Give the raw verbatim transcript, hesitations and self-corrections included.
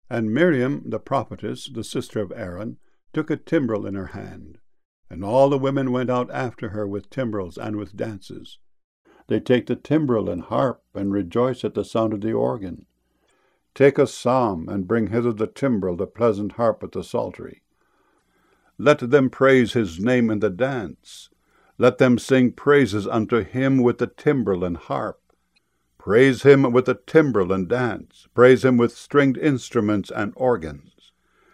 And Miriam the prophetess, the sister of Aaron, took a timbrel in her hand. And all the women went out after her with timbrels and with dances. They take the timbrel and harp, and rejoice at the sound of the organ. Take a psalm, and bring hither the timbrel, the pleasant harp with the psaltery. Let them praise his name in the dance. Let them sing praises unto him with the timbrel and harp. Praise him with the timbrel and dance. Praise him with stringed instruments and organs.